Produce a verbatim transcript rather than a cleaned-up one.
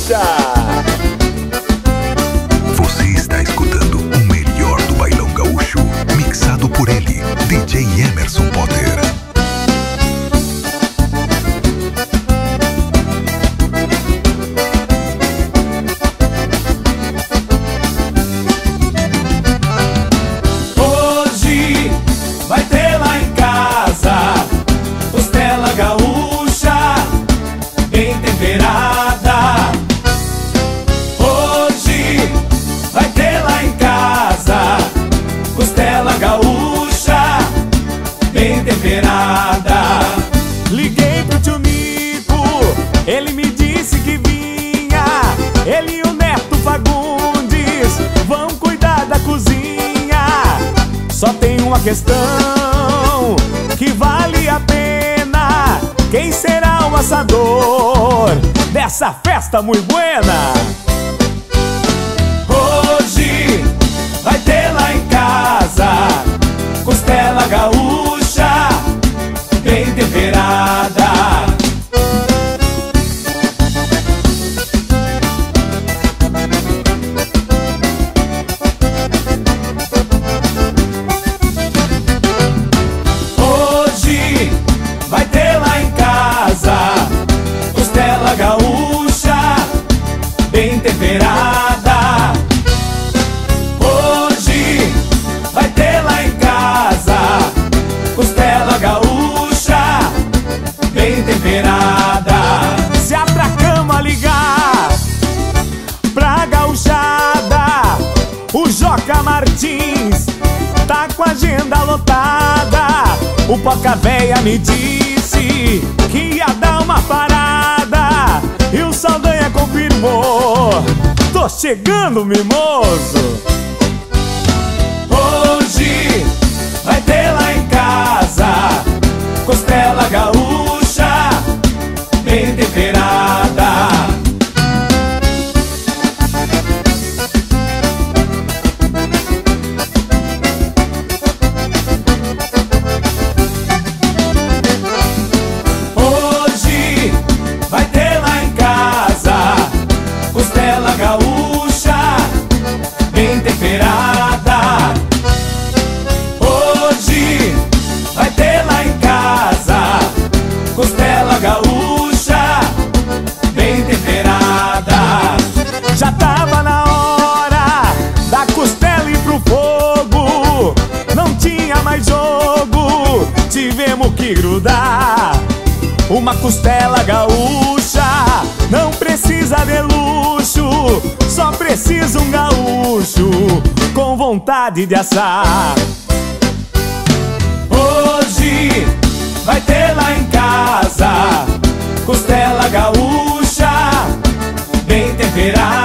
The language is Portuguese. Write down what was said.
gaúcha. Você está escutando o melhor do bailão gaúcho, mixado por ele, D J Emerson Potter. Hoje vai ter lá em casa costela gaúcha bem temperada. Hoje vai ter lá em casa costela gaúcha bem temperada. Liguei pro tio Nico, ele me disse que vinha. Ele e o Neto Fagundes vão cuidar da cozinha. Só tem uma questão que vale a pena: quem será o assador dessa festa muito buena? Hoje vai ter lá em casa costela gaúcha bem temperada. Hoje vai ter lá em casa costela gaúcha bem temperada. Hoje vai ter lá em casa costela gaúcha bem temperada. Se a pra cama ligar pra gauchada, o Joca Martins tá com a agenda lotada. O Poca Véia me disse que ia dar uma parada e o Saldanha confirmou: tô chegando, mimoso. Hoje vai ter lá em casa costela gaúcha bem temperada. Hoje vai ter lá em casa costela gaúcha bem temperada. Hoje vai ter lá em casa costela gaúcha bem temperada. Já tava na hora da costela ir pro fogo, não tinha mais jogo, tivemos que grudar. Uma costela gaúcha não precisa de luxo, só precisa um gaúcho com vontade de assar. Hoje vai ter lá em casa costela gaúcha bem temperada.